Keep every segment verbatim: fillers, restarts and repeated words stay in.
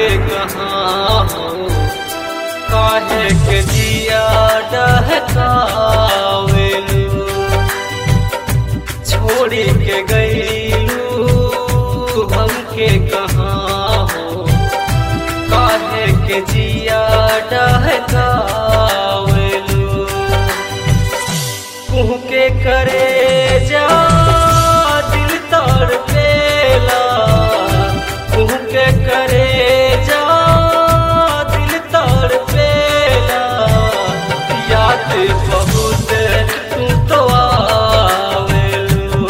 कहाँ हो, काहे के जिया डहकावेलू, छोड़ी के गईलू हमके कहाँ हो, काहे के जिया डहकावेलू। कुह के करे जा दिल तड़पेला, कुह के करे जा दिल तड़पेला, याद बहुत तू तो आवेलू,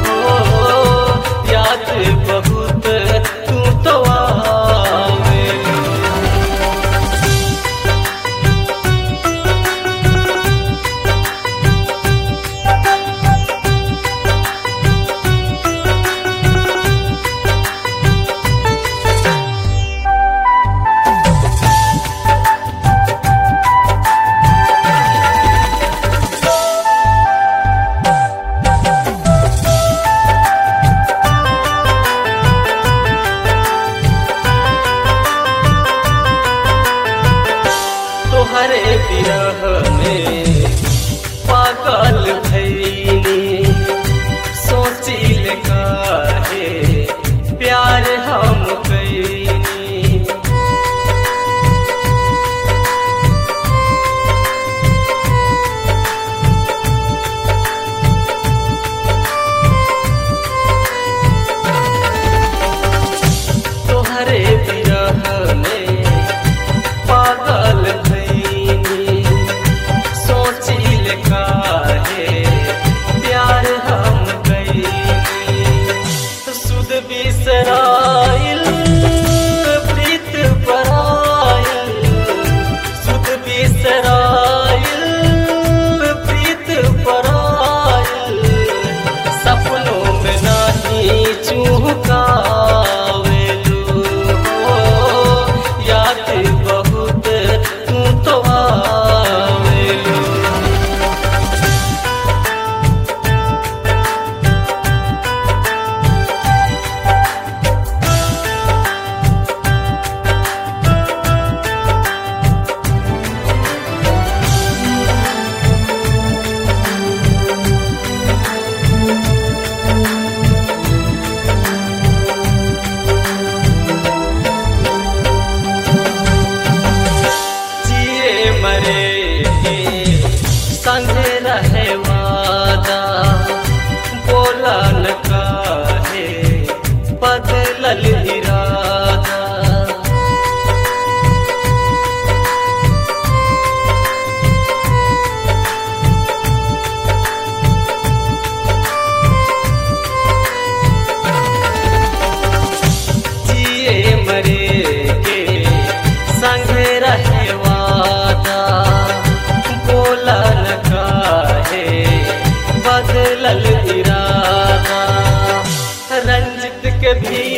याद बहुत तू तो आवेलू। तोहरे विरह में पागल भइनी, सोचिल काहे प्यार हम कइनी। तोहरे विरह में पागल बिसराइल प्रीत पराइल, सुध बिसराइल प्रीत पराइल, सपनों में नहीं चूकावेलू, याद बहुत तू तो आवेलू। संगे रहे वादा, बोला न काहे बदलल इरादा। जिए मरे के संगे रहे वादा, बोला न काहे बदलल इरादा। रंजित के भी